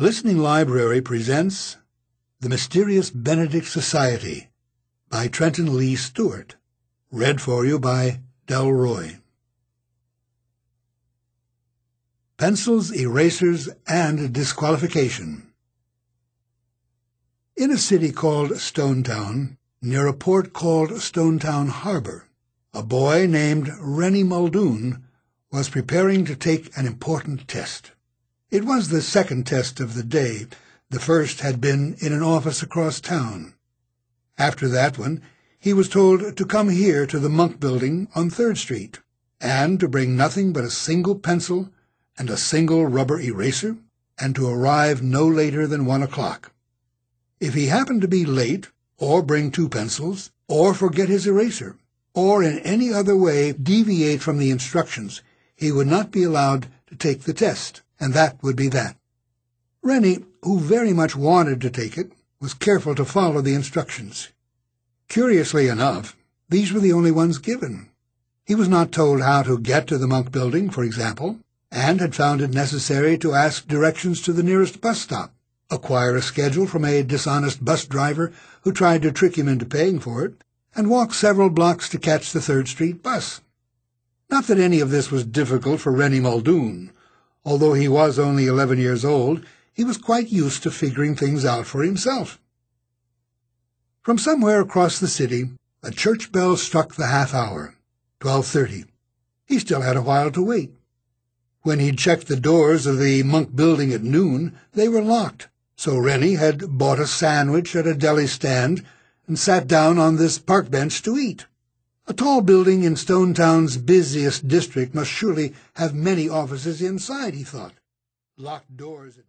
Listening Library presents The Mysterious Benedict Society by Trenton Lee Stewart, read for you by Del Roy. Pencils, Erasers, and Disqualification. In a city called Stonetown, near a port called Stonetown Harbor, a boy named Rennie Muldoon was preparing to take an important test. It was the second test of the day. The first had been in an office across town. After that one, he was told to come here to the Monk Building on 3rd Street, and to bring nothing but a single pencil and a single rubber eraser, and to arrive no later than 1 o'clock. If he happened to be late, or bring 2 pencils, or forget his eraser, or in any other way deviate from the instructions, he would not be allowed to take the test. And that would be that. Rennie, who very much wanted to take it, was careful to follow the instructions. Curiously enough, these were the only ones given. He was not told how to get to the Monk Building, for example, and had found it necessary to ask directions to the nearest bus stop, acquire a schedule from a dishonest bus driver who tried to trick him into paying for it, and walk several blocks to catch the 3rd Street bus. Not that any of this was difficult for Rennie Muldoon. Although he was only 11 years old, he was quite used to figuring things out for himself. From somewhere across the city, a church bell struck the half-hour, 12:30. He still had a while to wait. When he'd checked the doors of the Monk Building at noon, they were locked, so Rennie had bought a sandwich at a deli stand and sat down on this park bench to eat. A tall building in Stonetown's busiest district must surely have many offices inside, he thought. Locked doors